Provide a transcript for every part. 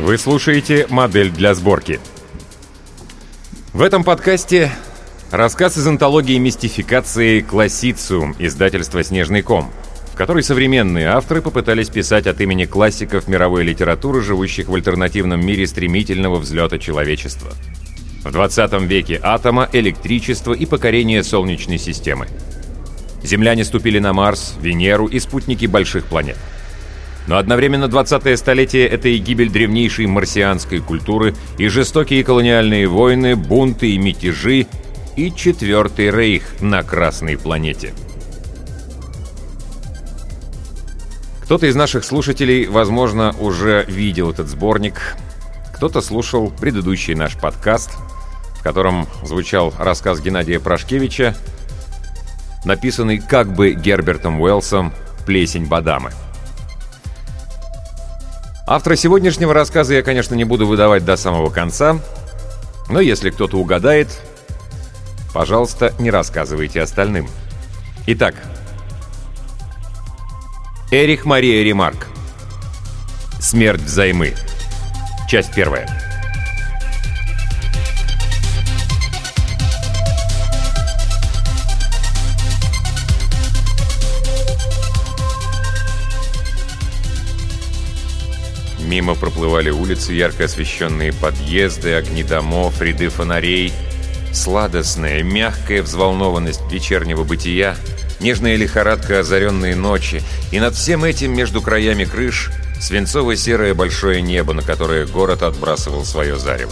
Вы слушаете «Модель для сборки». В этом подкасте рассказ из антологии мистификации «Классициум» издательства «Снежный ком», в которой современные авторы попытались писать от имени классиков мировой литературы, живущих в альтернативном мире стремительного взлета человечества. В 20 веке атома, электричества и покорения Солнечной системы. Земляне ступили на Марс, Венеру и спутники больших планет. Но одновременно 20-е столетие — это и гибель древнейшей марсианской культуры, и жестокие колониальные войны, бунты и мятежи, и Четвертый Рейх на Красной планете. Кто-то из наших слушателей, возможно, уже видел этот сборник, кто-то слушал предыдущий наш подкаст, в котором звучал рассказ Геннадия Прошкевича, написанный как бы Гербертом Уэллсом «Плесень Бадамы». Автора сегодняшнего рассказа я, конечно, не буду выдавать до самого конца, но если кто-то угадает, пожалуйста, не рассказывайте остальным. Итак, Эрих Мария Ремарк. «Смерть взаймы». Часть первая. Мимо проплывали улицы, ярко освещенные подъезды, огни домов, ряды фонарей. Сладостная, мягкая взволнованность вечернего бытия, нежная лихорадка озаренные ночи. И над всем этим, между краями крыш, свинцово-серое большое небо, на которое город отбрасывал свое зарево.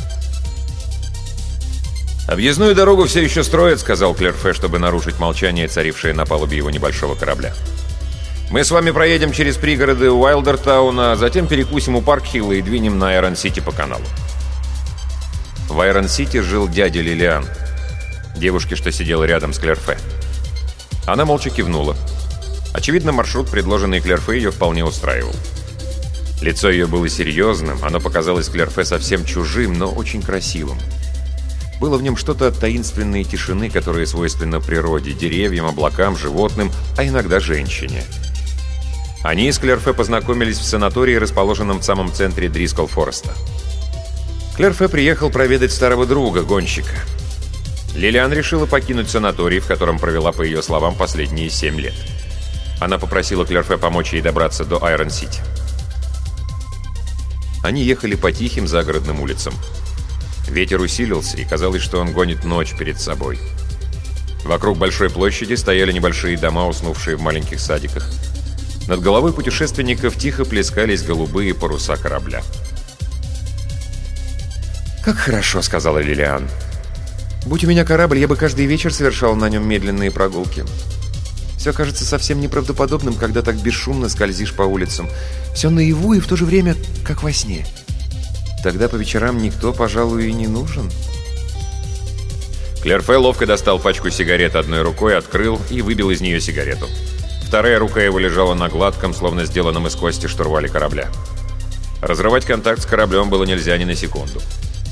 «Объездную дорогу все еще строят», — сказал Клерфе, чтобы нарушить молчание, царившее на палубе его небольшого корабля. «Мы с вами проедем через пригороды Уайлдертауна, затем перекусим у Паркхилла и двинем на Айрон-Сити по каналу». В Айрон-Сити жил дядя Лилиан, девушке, что сидела рядом с Клерфе. Она молча кивнула. Очевидно, маршрут, предложенный Клерфе, ее вполне устраивал. Лицо ее было серьезным, оно показалось Клерфе совсем чужим, но очень красивым. Было в нем что-то от таинственной тишины, которая свойственна природе, деревьям, облакам, животным, а иногда женщине. Они с Клерфе познакомились в санатории, расположенном в самом центре Дрискл-Фореста. Клерфе приехал проведать старого друга, гонщика. Лилиан решила покинуть санаторий, в котором провела, по ее словам, последние 7 лет. Она попросила Клерфе помочь ей добраться до Айрон-Сити. Они ехали по тихим загородным улицам. Ветер усилился, и казалось, что он гонит ночь перед собой. Вокруг большой площади стояли небольшие дома, уснувшие в маленьких садиках. Над головой путешественников тихо плескались голубые паруса корабля. «Как хорошо», — сказала Лилиан. «Будь у меня корабль, я бы каждый вечер совершал на нем медленные прогулки. Все кажется совсем неправдоподобным, когда так бесшумно скользишь по улицам. Все наяву и в то же время как во сне. Тогда по вечерам никто, пожалуй, и не нужен». Клерфе ловко достал пачку сигарет одной рукой, открыл и выбил из нее сигарету. Вторая рука его лежала на гладком, словно сделанном из кости штурвале корабля. Разрывать контакт с кораблем было нельзя ни на секунду.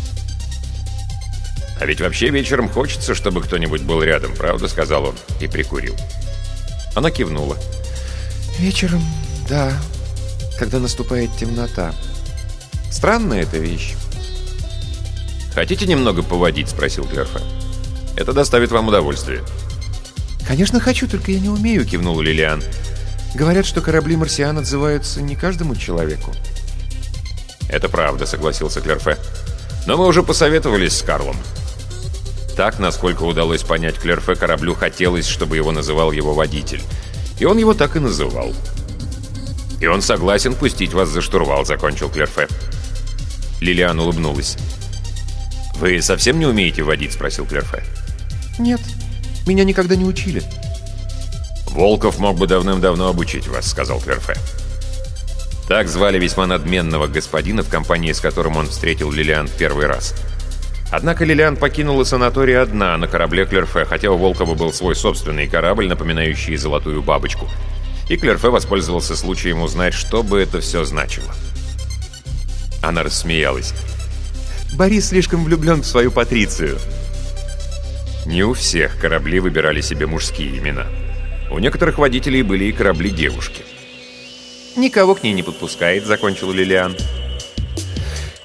«А ведь вообще вечером хочется, чтобы кто-нибудь был рядом, правда?» — сказал он и прикурил. Она кивнула. «Вечером, да, когда наступает темнота. Странная эта вещь». «Хотите немного поводить?» — спросил Клерфе. «Это доставит вам удовольствие». «Конечно хочу, только я не умею», — кивнула Лилиан. «Говорят, что корабли марсиан отзываются не каждому человеку». «Это правда», — согласился Клерфе. «Но мы уже посоветовались с Карлом». Так, насколько удалось понять Клерфе, кораблю хотелось, чтобы его называл его водитель. И он его так и называл. «И он согласен пустить вас за штурвал», — закончил Клерфе. Лилиан улыбнулась. «Вы совсем не умеете водить?» — спросил Клерфе. «Нет, меня никогда не учили». «Волков мог бы давным-давно обучить вас», — сказал Клерфе. Так звали весьма надменного господина, в компании с которым он встретил Лилиан в первый раз. Однако Лилиан покинула санаторий одна на корабле Клерфе, хотя у Волкова был свой собственный корабль, напоминающий золотую бабочку. И Клерфе воспользовался случаем узнать, что бы это все значило. Она рассмеялась. «Борис слишком влюблен в свою Патрицию». Не у всех корабли выбирали себе мужские имена. У некоторых водителей были и корабли-девушки. «Никого к ней не подпускает», — закончила Лилиан.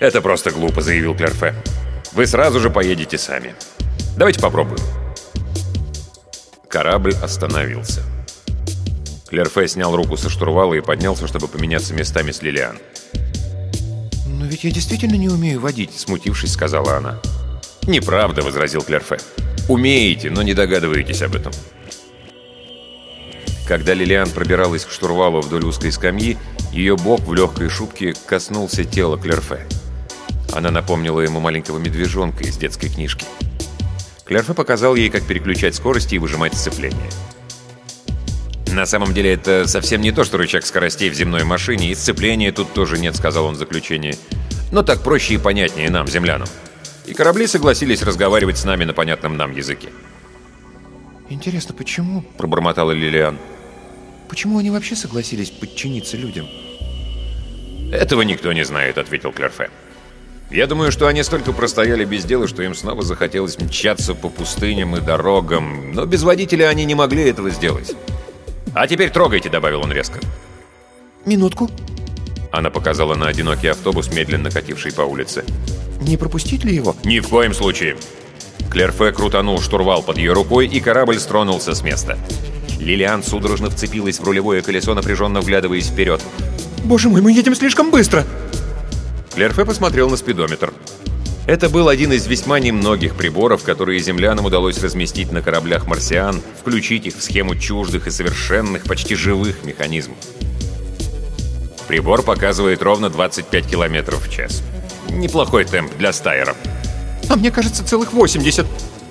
«Это просто глупо», — заявил Клерфе. «Вы сразу же поедете сами. Давайте попробуем». Корабль остановился. Клерфе снял руку со штурвала и поднялся, чтобы поменяться местами с Лилиан. «Но ведь я действительно не умею водить», — смутившись, сказала она. «Неправда», — возразил Клерфе. «Умеете, но не догадываетесь об этом». Когда Лилиан пробиралась к штурвалу вдоль узкой скамьи, ее бок в легкой шубке коснулся тела Клерфе. Она напомнила ему маленького медвежонка из детской книжки. Клерфе показал ей, как переключать скорости и выжимать сцепление. «На самом деле это совсем не то, что рычаг скоростей в земной машине, и сцепления тут тоже нет», — сказал он в заключении. «Но так проще и понятнее нам, землянам. И корабли согласились разговаривать с нами на понятном нам языке». «Интересно, почему?» — пробормотала Лилиан. «Почему они вообще согласились подчиниться людям?» «Этого никто не знает», — ответил Клерфе. «Я думаю, что они столько простояли без дела, что им снова захотелось мчаться по пустыням и дорогам, но без водителя они не могли этого сделать. А теперь трогайте», — добавил он резко. «Минутку». Она показала на одинокий автобус, медленно кативший по улице. «Не пропустить ли его?» «Ни в коем случае». Клерфе крутанул штурвал под ее рукой, и корабль стронулся с места. Лилиан судорожно вцепилась в рулевое колесо, напряженно вглядываясь вперед. «Боже мой, мы едем слишком быстро!» Клерфе посмотрел на спидометр. Это был один из весьма немногих приборов, которые землянам удалось разместить на кораблях марсиан, включить их в схему чуждых и совершенных, почти живых механизмов. Прибор показывает ровно 25 км в час. Неплохой темп для стайера. «А мне кажется, целых 80.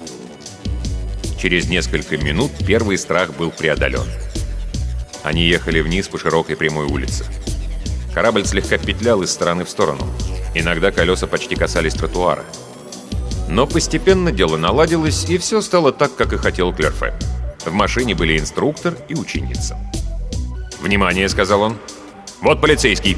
Через несколько минут первый страх был преодолен. Они ехали вниз по широкой прямой улице. Корабль слегка петлял из стороны в сторону. Иногда колеса почти касались тротуара. Но постепенно дело наладилось, и все стало так, как и хотел Клерфе. В машине были инструктор и ученица. «Внимание!» — сказал он. «Вот полицейский!»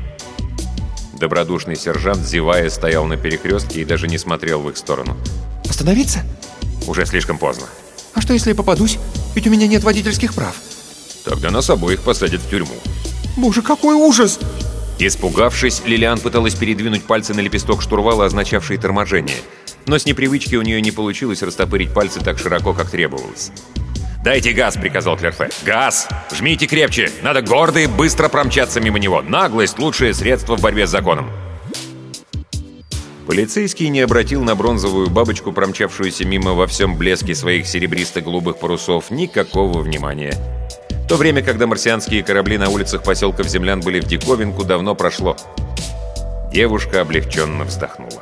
Добродушный сержант, зевая, стоял на перекрестке и даже не смотрел в их сторону. «Остановиться?» «Уже слишком поздно». «А что, если я попадусь? Ведь у меня нет водительских прав». «Тогда нас обоих посадят в тюрьму». «Боже, какой ужас!» Испугавшись, Лилиан пыталась передвинуть пальцы на лепесток штурвала, означавший торможение. Но с непривычки у нее не получилось растопырить пальцы так широко, как требовалось. «Дайте газ!» — приказал Клерфе. «Газ! Жмите крепче! Надо гордо и быстро промчаться мимо него! Наглость — лучшее средство в борьбе с законом!» Полицейский не обратил на бронзовую бабочку, промчавшуюся мимо во всем блеске своих серебристо-голубых парусов, никакого внимания. То время, когда марсианские корабли на улицах поселков землян были в диковинку, давно прошло. Девушка облегченно вздохнула.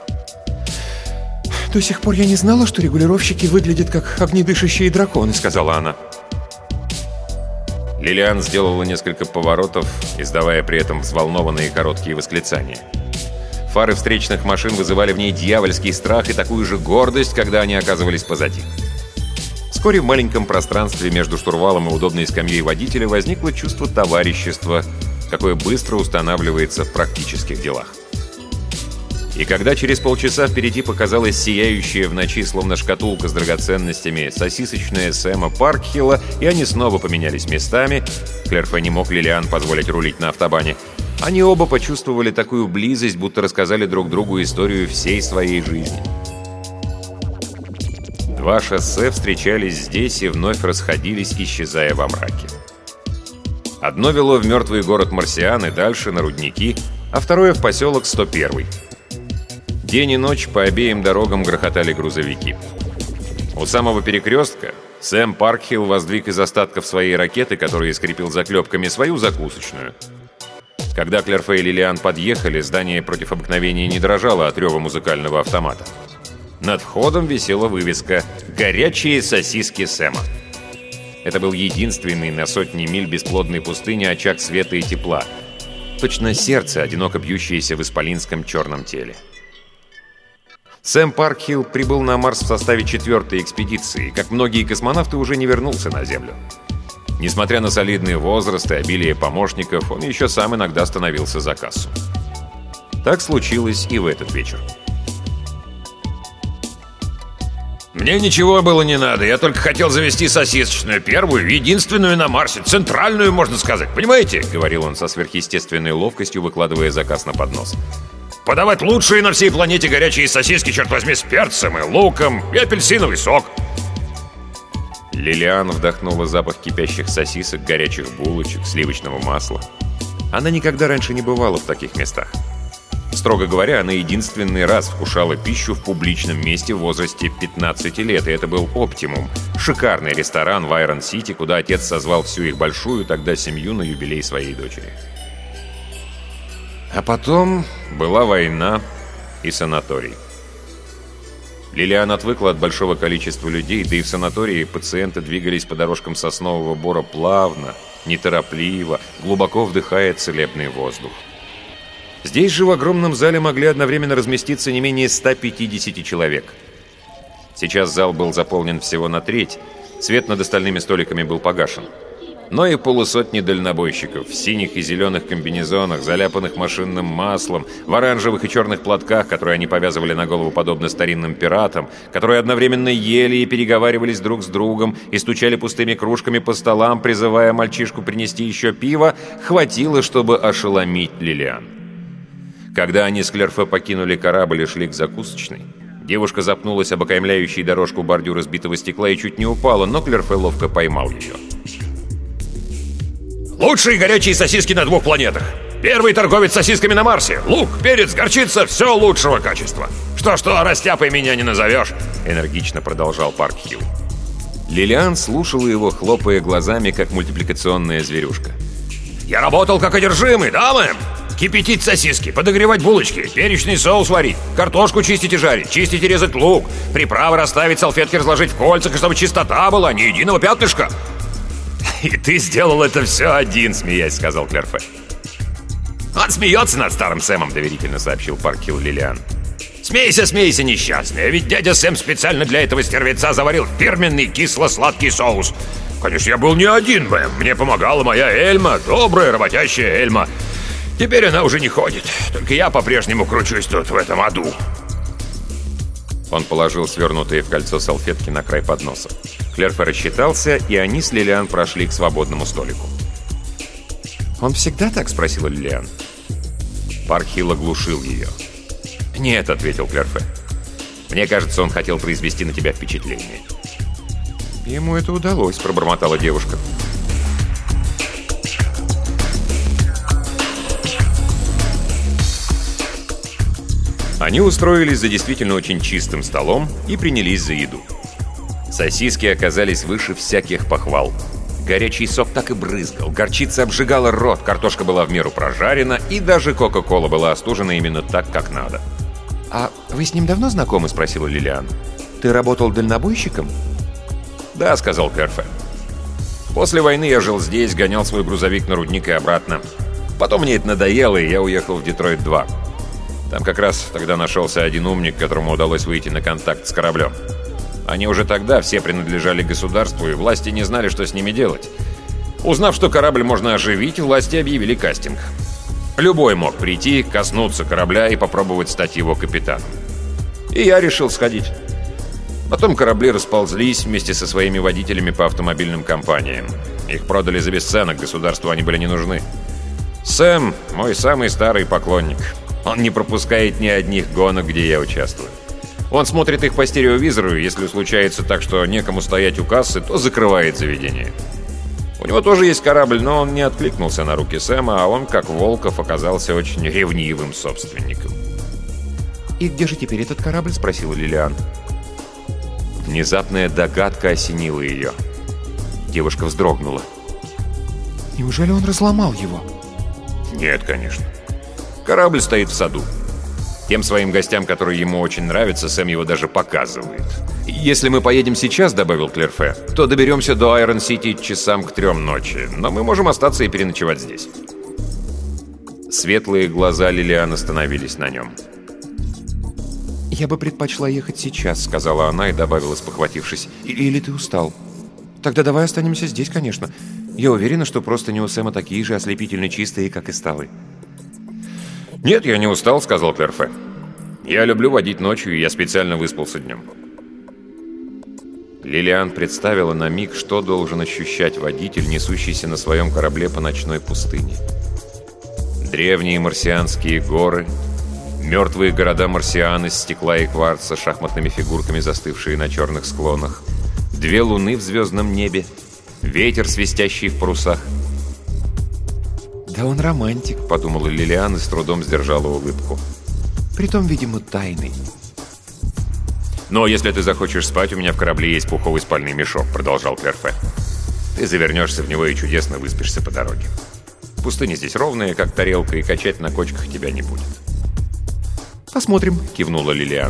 «До сих пор я не знала, что регулировщики выглядят как огнедышащие драконы», — сказала она. Лилиан сделала несколько поворотов, издавая при этом взволнованные короткие восклицания. Фары встречных машин вызывали в ней дьявольский страх и такую же гордость, когда они оказывались позади. Вскоре в маленьком пространстве между штурвалом и удобной скамьей водителя возникло чувство товарищества, какое быстро устанавливается в практических делах. И когда через полчаса впереди показалась сияющая в ночи, словно шкатулка с драгоценностями, сосисочная Сэма Паркхилла, и они снова поменялись местами, Клерфе не мог Лилиан позволить рулить на автобане, они оба почувствовали такую близость, будто рассказали друг другу историю всей своей жизни. Два шоссе встречались здесь и вновь расходились, исчезая во мраке. Одно вело в мертвый город Марсиан и дальше на рудники, а второе в поселок 101. День и ночь по обеим дорогам грохотали грузовики. У самого перекрестка Сэм Паркхилл воздвиг из остатков своей ракеты, которую скрепил заклепками, свою закусочную. Когда Клерфе и Лилиан подъехали, здание против обыкновения не дрожало от рева музыкального автомата. Над входом висела вывеска «Горячие сосиски Сэма». Это был единственный на сотни миль бесплодной пустыни очаг света и тепла. Точно сердце, одиноко бьющееся в исполинском черном теле. Сэм Паркхилл прибыл на Марс в составе 4-й экспедиции. Как многие космонавты, уже не вернулся на Землю. Несмотря на солидный возраст и обилие помощников, он еще сам иногда становился за кассу. Так случилось и в этот вечер. «Мне ничего было не надо, я только хотел завести сосисочную, первую, единственную на Марсе, центральную, можно сказать, понимаете?» — говорил он со сверхъестественной ловкостью, выкладывая заказ на поднос. Подавать лучшие на всей планете горячие сосиски, черт возьми, с перцем и луком, и апельсиновый сок. Лилиан вдохнула запах кипящих сосисок, горячих булочек, сливочного масла. Она никогда раньше не бывала в таких местах. Строго говоря, она единственный раз вкушала пищу в публичном месте в возрасте 15 лет, и это был «Оптимум» — шикарный ресторан в Айрон-Сити, куда отец созвал всю их большую тогда семью на юбилей своей дочери. А потом была война и санаторий. Лилиан отвыкла от большого количества людей, да и в санатории пациенты двигались по дорожкам соснового бора плавно, неторопливо, глубоко вдыхая целебный воздух. Здесь же в огромном зале могли одновременно разместиться не менее 150 человек. Сейчас зал был заполнен всего на треть, свет над остальными столиками был погашен. Но и полусотни дальнобойщиков в синих и зеленых комбинезонах, заляпанных машинным маслом, в оранжевых и черных платках, которые они повязывали на голову подобно старинным пиратам, которые одновременно ели и переговаривались друг с другом и стучали пустыми кружками по столам, призывая мальчишку принести еще пиво, хватило, чтобы ошеломить Лилиан. Когда они с Клерфе покинули корабль и шли к закусочной, девушка запнулась об окаймляющий дорожку бордюр избитого стекла и чуть не упала, но Клерфе ловко поймал ее. «Лучшие горячие сосиски на 2 планетах! Первый торговец сосисками на Марсе! Лук, перец, горчица — все лучшего качества! Что-что, растяпой меня не назовешь!» — энергично продолжал Паркхилл. Лилиан слушала его, хлопая глазами, как мультипликационная зверюшка. «Я работал как одержимый, да, мэм? Кипятить сосиски, подогревать булочки, перечный соус варить, картошку чистить и жарить, чистить и резать лук, приправы расставить, салфетки разложить в кольцах, и чтобы чистота была, ни единого пятнышка!» «И ты сделал это все один», — смеясь, сказал Клерфе. «Он смеется над старым Сэмом», — доверительно сообщил Паркхилл Лилиан. «Смейся, смейся, несчастная, ведь дядя Сэм специально для этого стервеца заварил фирменный кисло-сладкий соус. Конечно, я был не один, мэм, мне помогала моя Эльма, добрая, работящая Эльма. Теперь она уже не ходит, только я по-прежнему кручусь тут, в этом аду». Он положил свернутые в кольцо салфетки на край подноса. Клерфе рассчитался, и они с Лилиан прошли к свободному столику. «Он всегда так?» — спросила Лилиан. Паркхилл оглушил ее. «Нет», — ответил Клерфе. «Мне кажется, он хотел произвести на тебя впечатление». «Ему это удалось», — пробормотала девушка. Они устроились за действительно очень чистым столом и принялись за еду. Сосиски оказались выше всяких похвал. Горячий сок так и брызгал, горчица обжигала рот, картошка была в меру прожарена, и даже кока-кола была остужена именно так, как надо. «А вы с ним давно знакомы?» — спросила Лилиан. «Ты работал дальнобойщиком?» «Да», — сказал Клерфе. «После войны я жил здесь, гонял свой грузовик на рудник и обратно. Потом мне это надоело, и я уехал в Детройт-2. Там как раз тогда нашелся один умник, которому удалось выйти на контакт с кораблем. Они уже тогда все принадлежали государству, и власти не знали, что с ними делать. Узнав, что корабль можно оживить, власти объявили кастинг. Любой мог прийти, коснуться корабля и попробовать стать его капитаном. И я решил сходить. Потом корабли расползлись вместе со своими водителями по автомобильным компаниям. Их продали за бесценок, государству они были не нужны. Сэм – мой самый старый поклонник. Он не пропускает ни одних гонок, где я участвую. Он смотрит их по стереовизору, и если случается так, что некому стоять у кассы, то закрывает заведение. У него тоже есть корабль, но он не откликнулся на руки Сэма, а он, как Волков, оказался очень ревнивым собственником. «И где же теперь этот корабль?» – спросила Лилиан. Внезапная догадка осенила ее. Девушка вздрогнула. «Неужели он разломал его?» «Нет, конечно. Корабль стоит в саду. Тем своим гостям, которые ему очень нравятся, Сэм его даже показывает. Если мы поедем сейчас, — добавил Клерфе, — то доберемся до Айрон-Сити часам к 3 ночи, но мы можем остаться и переночевать здесь». Светлые глаза Лилиан остановились на нем. «Я бы предпочла ехать сейчас», — сказала она и добавила, спохватившись. «Или ты устал? Тогда давай останемся здесь, конечно. Я уверена, что простыни у Сэма такие же ослепительно чистые, как и столы». «Нет, я не устал», — сказал Клерфе. «Я люблю водить ночью, и я специально выспался днем». Лилиан представила на миг, что должен ощущать водитель, несущийся на своем корабле по ночной пустыне. Древние марсианские горы, Мертвые города марсиан из стекла и кварца, шахматными фигурками застывшие на черных склонах. 2 луны в звездном небе. Ветер, свистящий в парусах. «Да он романтик», — подумала Лилиан и с трудом сдержала улыбку. «Притом, видимо, тайный». «Но если ты захочешь спать, у меня в корабле есть пуховый спальный мешок», — продолжал Клерфе. «Ты завернешься в него и чудесно выспишься по дороге. Пустыня здесь ровная, как тарелка, и качать на кочках тебя не будет». «Посмотрим», — кивнула Лилиан.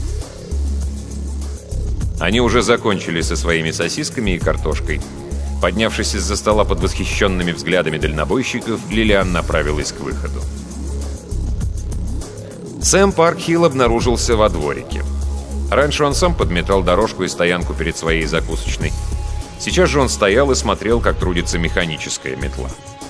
Они уже закончили со своими сосисками и картошкой. Поднявшись из-за стола под восхищенными взглядами дальнобойщиков, Лилиан направилась к выходу. Сэм Паркхилл обнаружился во дворике. Раньше он сам подметал дорожку и стоянку перед своей закусочной. Сейчас же он стоял и смотрел, как трудится механическая метла.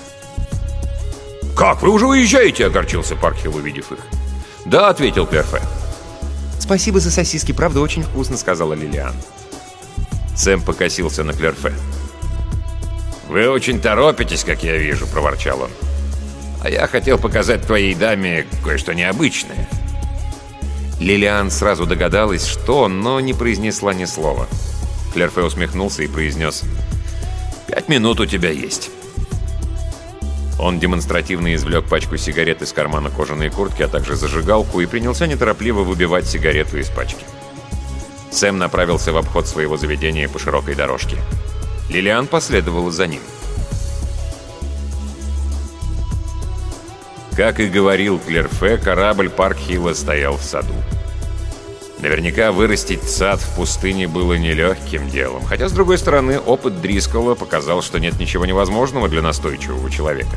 «Как, вы уже уезжаете?» — огорчился Паркхилл, увидев их. «Да», — ответил Клерфе. «Спасибо за сосиски, правда, очень вкусно», — сказала Лилиан. Сэм покосился на Клерфе. «Вы очень торопитесь, как я вижу», — проворчал он. «А я хотел показать твоей даме кое-что необычное». Лилиан сразу догадалась, что, но не произнесла ни слова. Клерфе усмехнулся и произнес: «5 минут у тебя есть». Он демонстративно извлек пачку сигарет из кармана кожаной куртки, а также зажигалку, и принялся неторопливо выбивать сигарету из пачки. Сэм направился в обход своего заведения по широкой дорожке. Лилиан последовала за ним. Как и говорил Клерфе, корабль Паркхилла стоял в саду. Наверняка вырастить сад в пустыне было нелегким делом, хотя, с другой стороны, опыт Дрисколла показал, что нет ничего невозможного для настойчивого человека.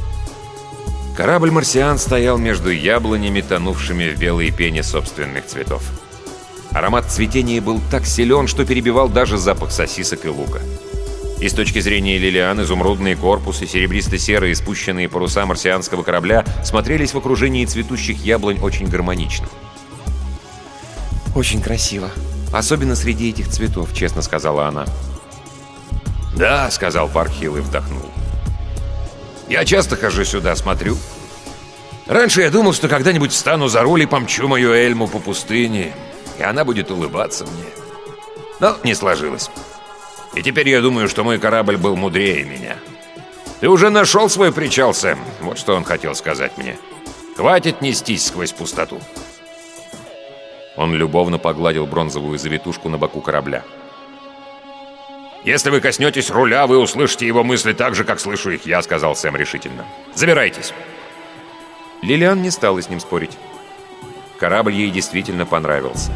Корабль «Марсиан» стоял между яблонями, тонувшими в белой пене собственных цветов. Аромат цветения был так силен, что перебивал даже запах сосисок и лука. И с точки зрения Лилиан, изумрудный корпус и серебристо-серые спущенные паруса марсианского корабля смотрелись в окружении цветущих яблонь очень гармонично. «Очень красиво. Особенно среди этих цветов», — честно сказала она. «Да», — сказал Паркхилл и вдохнул. «Я часто хожу сюда, смотрю. Раньше я думал, что когда-нибудь встану за руль и помчу мою Эльму по пустыне, и она будет улыбаться мне. Но не сложилось. И теперь я думаю, что мой корабль был мудрее меня. Ты уже нашел свой причал, Сэм?» Вот что он хотел сказать мне. «Хватит нестись сквозь пустоту». Он любовно погладил бронзовую завитушку на боку корабля. «Если вы коснетесь руля, вы услышите его мысли так же, как слышу их я», — сказал Сэм решительно. «Забирайтесь». Лилиан не стала с ним спорить. Корабль ей действительно понравился.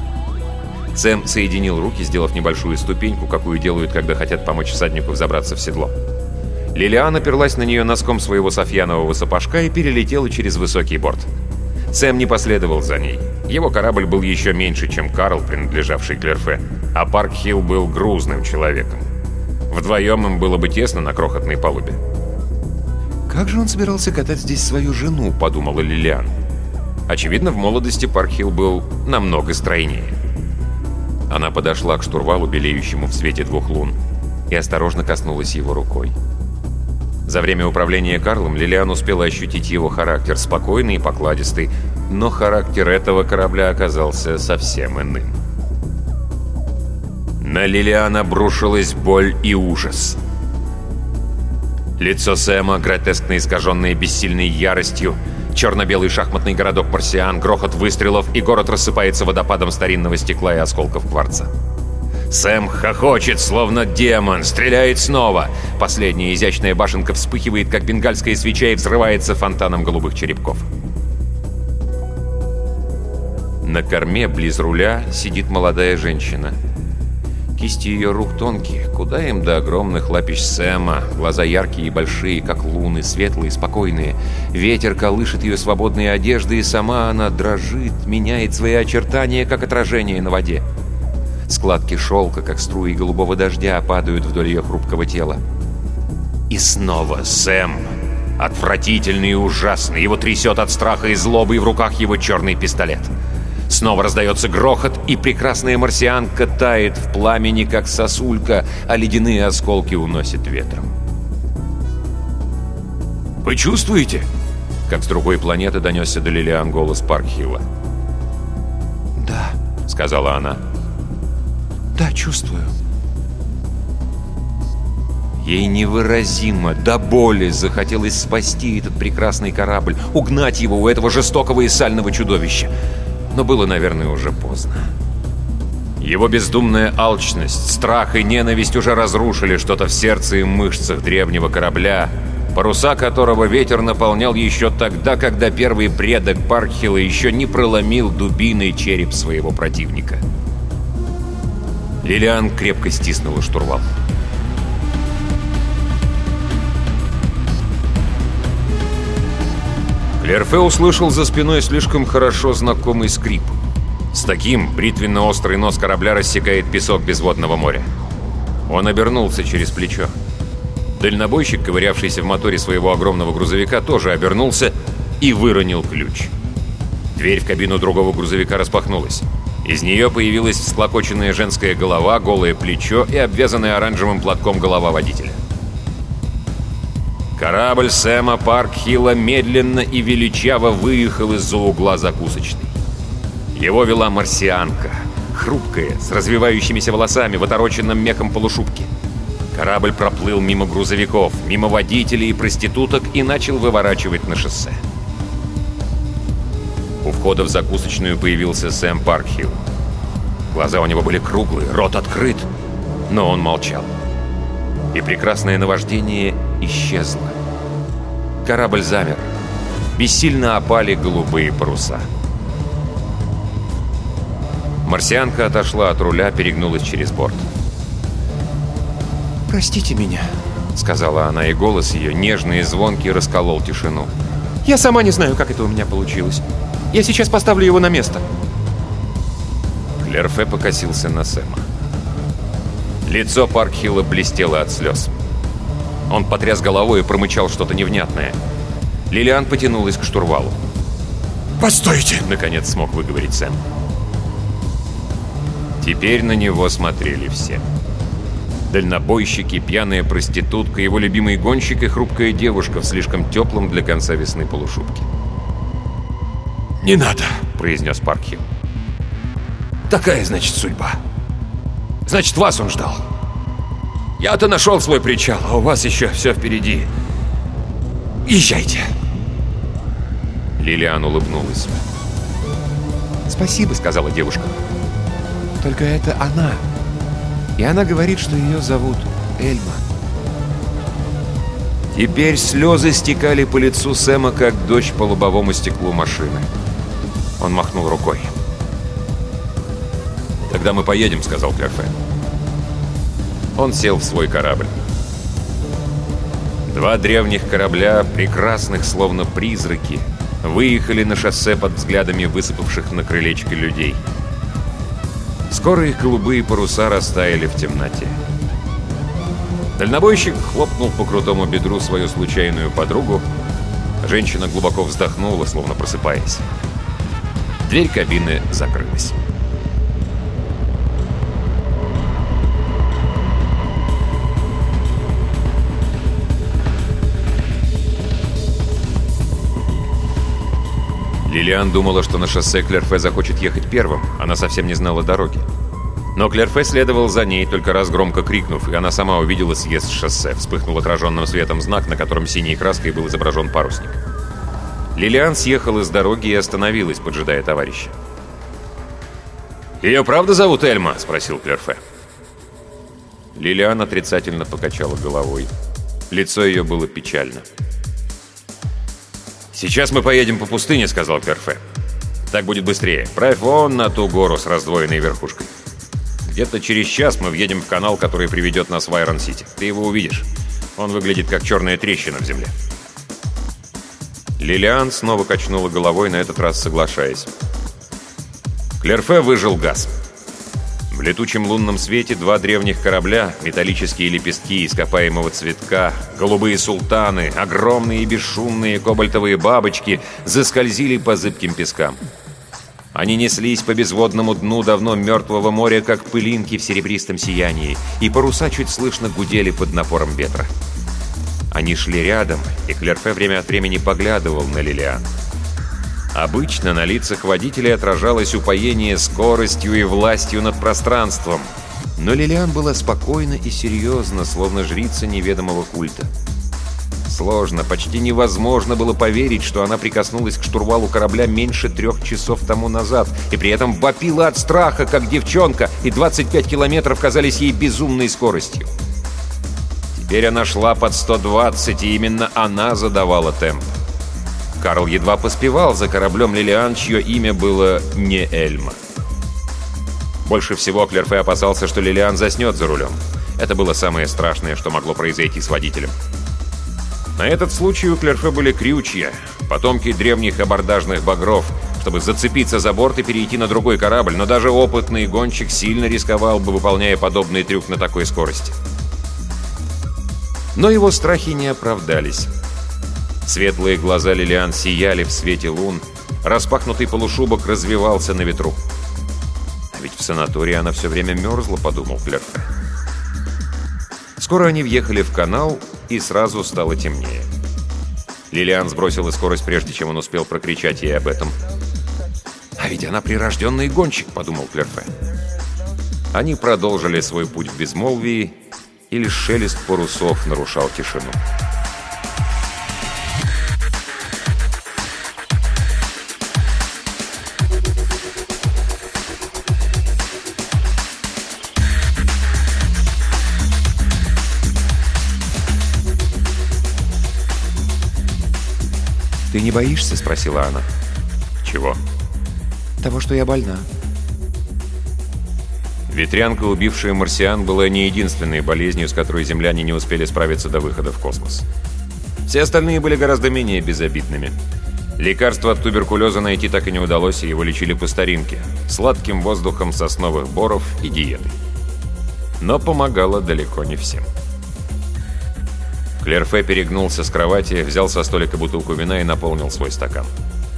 Сэм соединил руки, сделав небольшую ступеньку, какую делают, когда хотят помочь всаднику взобраться в седло. Лилиан оперлась на нее носком своего софьянового сапожка и перелетела через высокий борт. Сэм не последовал за ней. Его корабль был еще меньше, чем Карл, принадлежавший Клерфе, а Паркхилл был грузным человеком. Вдвоем им было бы тесно на крохотной палубе. «Как же он собирался катать здесь свою жену?» — подумала Лилиан. Очевидно, в молодости Паркхилл был намного стройнее. Она подошла к штурвалу, белеющему в свете 2 лун, и осторожно коснулась его рукой. За время управления Карлом Лилиан успела ощутить его характер, спокойный и покладистый, но характер этого корабля оказался совсем иным. На Лилиан обрушилась боль и ужас. Лицо Сэма, гротескно искаженное бессильной яростью, черно-белый шахматный городок Марсиан, грохот выстрелов, и город рассыпается водопадом старинного стекла и осколков кварца. Сэм хохочет, словно демон, стреляет снова. Последняя изящная башенка вспыхивает, как бенгальская свеча, и взрывается фонтаном голубых черепков. На корме, близ руля, сидит молодая женщина. Кисти ее рук тонкие, куда им до огромных лапищ Сэма. Глаза яркие и большие, как луны, светлые, спокойные. Ветер колышет ее свободные одежды, и сама она дрожит, меняет свои очертания, как отражение на воде. Складки шелка, как струи голубого дождя, падают вдоль ее хрупкого тела. И снова Сэм. Отвратительный и ужасный. Его трясет от страха и злобы, и в руках его черный пистолет. Снова раздается грохот, и прекрасная марсианка тает в пламени, как сосулька, а ледяные осколки уносит ветром. «Вы чувствуете? как с другой планеты донесся до Лилиан голос Паркхилла. «Да», — сказала она. «Да, чувствую». Ей невыразимо, до боли захотелось спасти этот прекрасный корабль, угнать его у этого жестокого и сального чудовища. Но было, наверное, уже поздно. Его бездумная алчность, страх и ненависть уже разрушили что-то в сердце и мышцах древнего корабля, паруса которого ветер наполнял еще тогда, когда первый предок Паркхилла еще не проломил дубиной череп своего противника. Лилиан крепко стиснула штурвал. Клерфе услышал за спиной слишком хорошо знакомый скрип. С таким бритвенно-острый нос корабля рассекает песок безводного моря. Он обернулся через плечо. Дальнобойщик, ковырявшийся в моторе своего огромного грузовика, тоже обернулся и выронил ключ. Дверь в кабину другого грузовика распахнулась. Из нее появилась всклокоченная женская голова, голое плечо и обвязанная оранжевым платком голова водителя. Корабль Сэма Паркхилла медленно и величаво выехал из-за угла закусочной. Его вела марсианка, хрупкая, с развивающимися волосами в отороченном мехом полушубке. Корабль проплыл мимо грузовиков, мимо водителей и проституток и начал выворачивать на шоссе. У входа в закусочную появился Сэм Паркхилл. Глаза у него были круглые, рот открыт, но он молчал. И прекрасное наваждение исчезло. Корабль замер. Бессильно опали голубые паруса. Марсианка отошла от руля, перегнулась через борт. «Простите меня», — сказала она, и голос ее, нежный и звонкий, расколол тишину. «Я сама не знаю, как это у меня получилось. Я сейчас поставлю его на место». Клерфе покосился на Сэма. Лицо Паркхилла блестело от слез. Он потряс головой и промычал что-то невнятное. Лилиан потянулась к штурвалу. «Постойте!» — наконец смог выговорить Сэм. Теперь на него смотрели все. Дальнобойщики, пьяная проститутка, его любимый гонщик и хрупкая девушка в слишком теплом для конца весны полушубке. «Не надо!» — произнес Паркхилл. «Такая, значит, судьба. Значит, вас он ждал. Я-то нашел свой причал, а у вас еще все впереди. Езжайте!» Лилиан улыбнулась. «Спасибо», — сказала девушка. «Только это она. И она говорит, что ее зовут Эльма». Теперь слезы стекали по лицу Сэма, как дождь по лобовому стеклу машины. Он махнул рукой. «Тогда мы поедем», — сказал Клерфе. Он сел в свой корабль. Два древних корабля, прекрасных словно призраки, выехали на шоссе под взглядами высыпавших на крылечко людей. Скоро их голубые паруса растаяли в темноте. Дальнобойщик хлопнул по крутому бедру свою случайную подругу. Женщина глубоко вздохнула, словно просыпаясь. Дверь кабины закрылась. Лилиан думала, что на шоссе Клерфе захочет ехать первым. Она совсем не знала дороги. Но Клерфе следовал за ней, только раз громко крикнув, и она сама увидела съезд с шоссе. Вспыхнул отраженным светом знак, на котором синей краской был изображен парусник. Лилиан съехала с дороги и остановилась, поджидая товарища. «Ее правда зовут Эльма?» — спросил Клерфе. Лилиан отрицательно покачала головой. Лицо ее было печально. «Сейчас мы поедем по пустыне», — сказал Клерфе. «Так будет быстрее. Правь вон на ту гору с раздвоенной верхушкой. Где-то через час мы въедем в канал, который приведет нас в Айрон-Сити. Ты его увидишь. Он выглядит как черная трещина в земле». Лилиан снова качнула головой, на этот раз соглашаясь. Клерфе выжал газ. В летучем лунном свете два древних корабля, металлические лепестки ископаемого цветка, голубые султаны, огромные и бесшумные кобальтовые бабочки заскользили по зыбким пескам. Они неслись по безводному дну давно мертвого моря, как пылинки в серебристом сиянии, и паруса чуть слышно гудели под напором ветра. Они шли рядом, и Клерфе время от времени поглядывал на Лилиан. Обычно на лицах водителей отражалось упоение скоростью и властью над пространством. Но Лилиан была спокойна и серьезна, словно жрица неведомого культа. Сложно, почти невозможно было поверить, что она прикоснулась к штурвалу корабля меньше 3 часов тому назад, и при этом вопила от страха, как девчонка, и 25 километров казались ей безумной скоростью. Теперь она шла под 120, и именно она задавала темп. Карл едва поспевал за кораблем Лилиан, чье имя было не Эльма. Больше всего Клерфе опасался, что Лилиан заснет за рулем. Это было самое страшное, что могло произойти с водителем. На этот случай у Клерфе были крючья, потомки древних абордажных багров, чтобы зацепиться за борт и перейти на другой корабль, но даже опытный гонщик сильно рисковал бы, выполняя подобный трюк на такой скорости. Но его страхи не оправдались. Светлые глаза Лилиан сияли в свете лун, распахнутый полушубок развивался на ветру. А ведь в санатории она все время мерзла, подумал Клерфе. Скоро они въехали в канал, и сразу стало темнее. Лилиан сбросила скорость, прежде чем он успел прокричать ей об этом. «А ведь она прирожденный гонщик», — подумал Клерфе. Они продолжили свой путь в безмолвии, и лишь шелест парусов нарушал тишину. «Ты не боишься?» — спросила она. «Чего?» «Того, что я больна». Ветрянка, убившая марсиан, была не единственной болезнью, с которой земляне не успели справиться до выхода в космос. Все остальные были гораздо менее безобидными. Лекарства от туберкулеза найти так и не удалось, и его лечили по старинке, сладким воздухом сосновых боров и диетой. Но помогало далеко не всем. Клерфе перегнулся с кровати, взял со столика бутылку вина и наполнил свой стакан.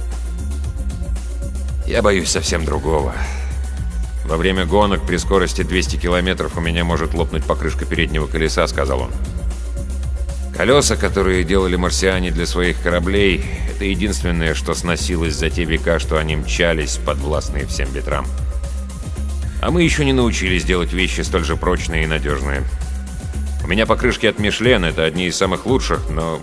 «Я боюсь совсем другого. Во время гонок при скорости 200 километров у меня может лопнуть покрышка переднего колеса», — сказал он. «Колеса, которые делали марсиане для своих кораблей, это единственное, что сносилось за те века, что они мчались, подвластные всем ветрам. А мы еще не научились делать вещи столь же прочные и надежные. У меня покрышки от Мишлен, это одни из самых лучших, но...»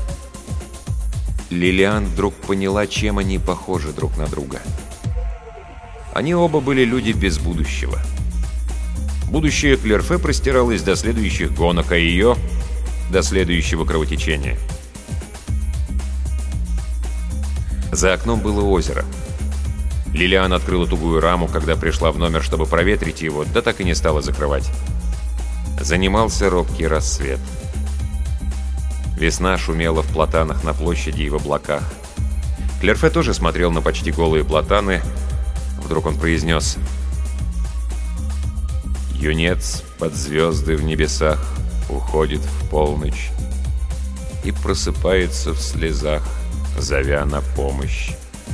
Лилиан вдруг поняла, чем они похожи друг на друга. Они оба были люди без будущего. Будущее Клерфе простиралось до следующих гонок, а ее — до следующего кровотечения. За окном было озеро. Лилиан открыла тугую раму, когда пришла в номер, чтобы проветрить его, да так и не стала закрывать. Занимался робкий рассвет. Весна шумела в платанах на площади и в облаках. Клерфе тоже смотрел на почти голые платаны. Вдруг он произнес: «Юнец под звезды в небесах уходит в полночь и просыпается в слезах, зовя на помощь».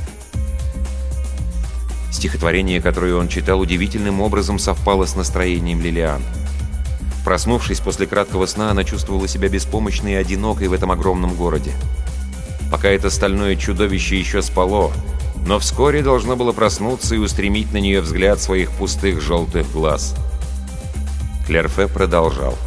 Стихотворение, которое он читал, удивительным образом совпало с настроением Лилиан. Проснувшись после краткого сна, она чувствовала себя беспомощной и одинокой в этом огромном городе. Пока это стальное чудовище еще спало, но вскоре должно было проснуться и устремить на нее взгляд своих пустых желтых глаз. Клерфе продолжал.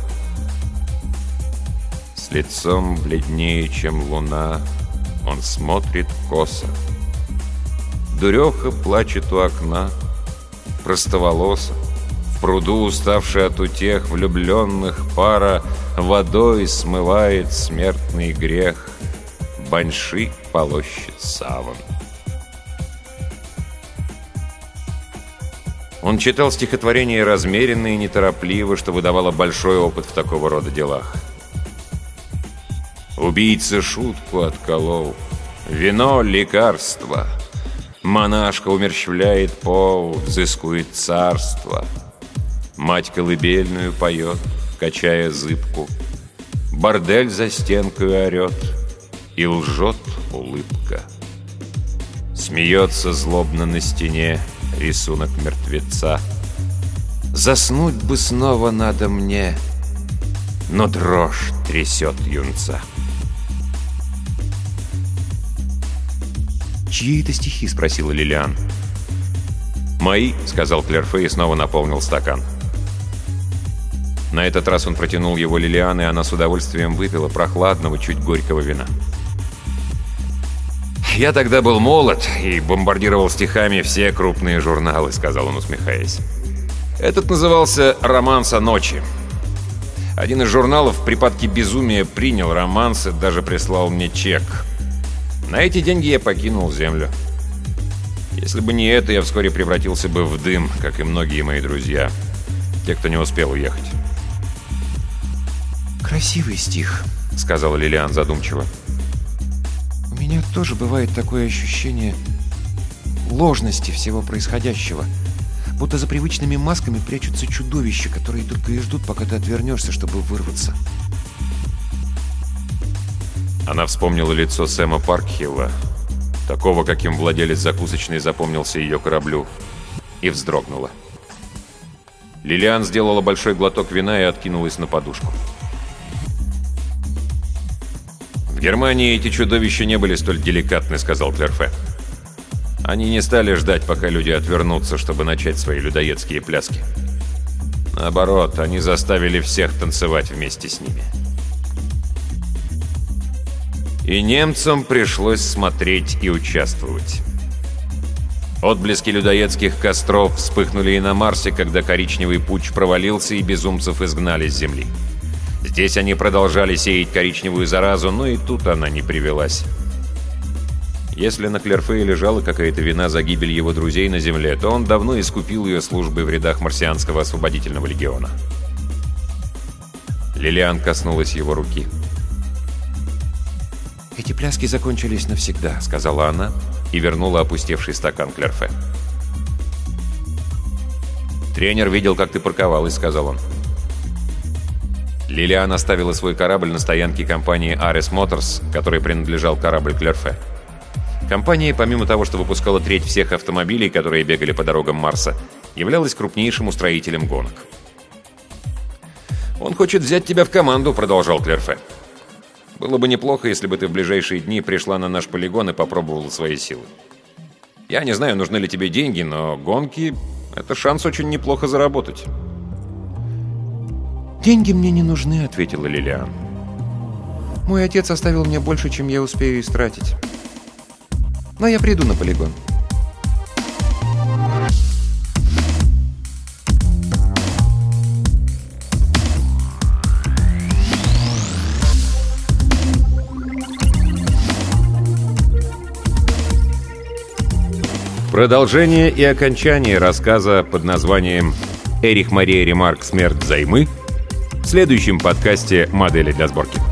«С лицом бледнее, чем луна, он смотрит косо. Дуреха плачет у окна, простоволоса. В пруду, уставший от утех влюбленных, пара водой смывает смертный грех. Банши полощет саван». Он читал стихотворение размеренно и неторопливо, что выдавало большой опыт в такого рода делах. Убийца шутку отколол, вино — лекарство. Монашка умерщвляет пол, взыскует царство. Мать колыбельную поет, качая зыбку. Бордель за стенкой орет, и лжет улыбка. Смеется злобно на стене рисунок мертвеца. Заснуть бы снова надо мне, но дрожь трясет юнца. «Чьи это стихи?» — спросила Лилиан. «Мои», — сказал Клерфе и снова наполнил стакан. На этот раз он протянул его Лилиан, и она с удовольствием выпила прохладного, чуть горького вина. «Я тогда был молод и бомбардировал стихами все крупные журналы», — сказал он, усмехаясь. «Этот назывался «Романс о ночи». Один из журналов в припадке безумия принял романс и даже прислал мне чек. На эти деньги я покинул землю. Если бы не это, я вскоре превратился бы в дым, как и многие мои друзья, те, кто не успел уехать». «Красивый стих», — сказала Лилиан задумчиво. «У меня тоже бывает такое ощущение ложности всего происходящего. Будто за привычными масками прячутся чудовища, которые только и ждут, пока ты отвернешься, чтобы вырваться». Она вспомнила лицо Сэма Паркхилла, такого, каким владелец закусочной запомнился ее кораблю, и вздрогнула. Лилиан сделала большой глоток вина и откинулась на подушку. «В Германии эти чудовища не были столь деликатны», — сказал Клерфе. «Они не стали ждать, пока люди отвернутся, чтобы начать свои людоедские пляски. Наоборот, они заставили всех танцевать вместе с ними. И немцам пришлось смотреть и участвовать. Отблески людоедских костров вспыхнули и на Марсе, когда коричневый путч провалился и безумцев изгнали с Земли. Здесь они продолжали сеять коричневую заразу, но и тут она не привелась. Если на Клерфе лежала какая-то вина за гибель его друзей на Земле, то он давно искупил ее службой в рядах марсианского освободительного легиона». Лилиан коснулась его руки. «Эти пляски закончились навсегда», — сказала она и вернула опустевший стакан Клерфе. «Тренер видел, как ты парковалась», — сказал он. Лилиан оставила свой корабль на стоянке компании Ares Motors, которой принадлежал корабль Клерфе. Компания, помимо того, что выпускала треть всех автомобилей, которые бегали по дорогам Марса, являлась крупнейшим устроителем гонок. «Он хочет взять тебя в команду», — продолжал Клерфе. «Было бы неплохо, если бы ты в ближайшие дни пришла на наш полигон и попробовала свои силы. Я не знаю, нужны ли тебе деньги, но гонки — это шанс очень неплохо заработать». «Деньги мне не нужны», — ответила Лилиан. «Мой отец оставил мне больше, чем я успею истратить. Но я приду на полигон». Продолжение и окончание рассказа под названием «Эрих Мария Ремарк. Смерть взаймы» в следующем подкасте «Модели для сборки».